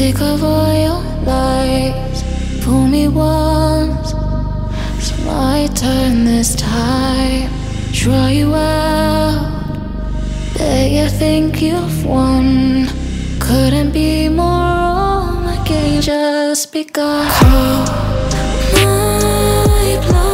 Sick of all your lies. Fool me once, it's my turn this time. Try you out, bet you think you've won. Couldn't be more wrong, the game just begun. Call my bluff.